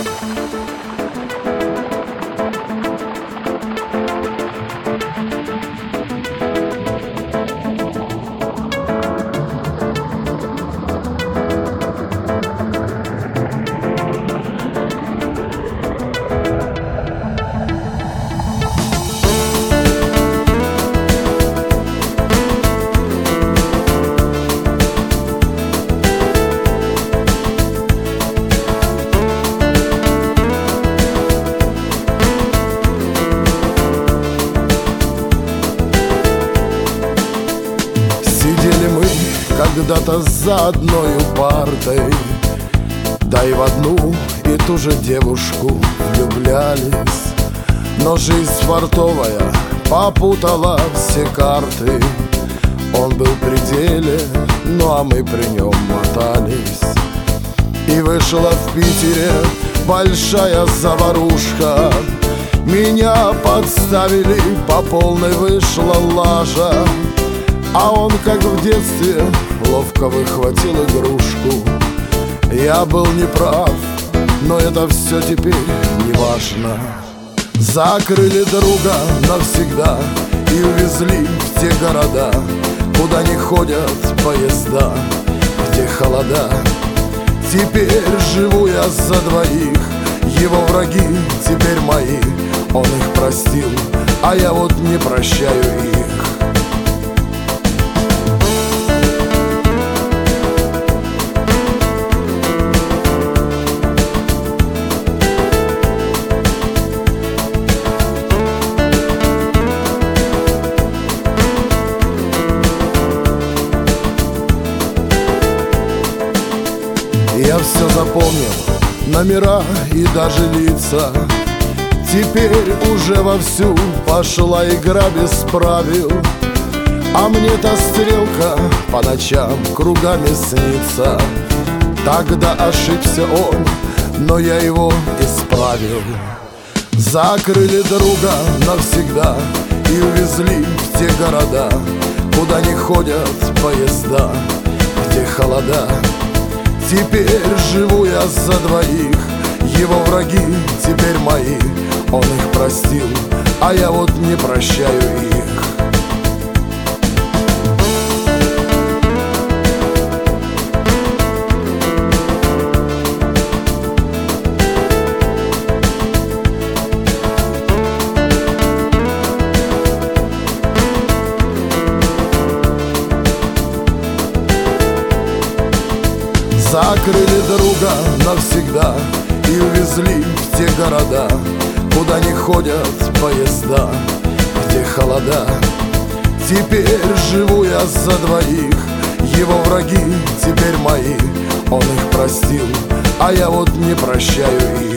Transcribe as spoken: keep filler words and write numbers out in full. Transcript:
Сидели мы когда-то за одной партой, да и в одну и ту же девушку влюблялись. Но жизнь фартовая попутала все карты. Он был при деле, ну а мы при нем мотались. И вышла в Питере большая заварушка. Меня подставили, по полной вышла лажа. А он, как в детстве, ловко выхватил игрушку. Я был неправ, но это все теперь не важно. Закрыли друга навсегда и увезли в те города, куда не ходят поезда, где холода. Теперь живу я за двоих, его враги теперь мои. Он их простил, а я вот не прощаю их. Я все запомнил, номера и даже лица. Теперь уже вовсю пошла игра без правил. А мне-то стрелка по ночам кругами снится. Тогда ошибся он, но я его исправил. Закрыли друга навсегда и увезли в те города, куда не ходят поезда, где холода. Теперь живу я за двоих, его враги теперь мои. Он их простил, а я вот не прощаю их. Закрыли друга навсегда и увезли в те города, куда не ходят поезда, где холода. Теперь живу я за двоих, его враги теперь мои. Он их простил, а я вот не прощаю их.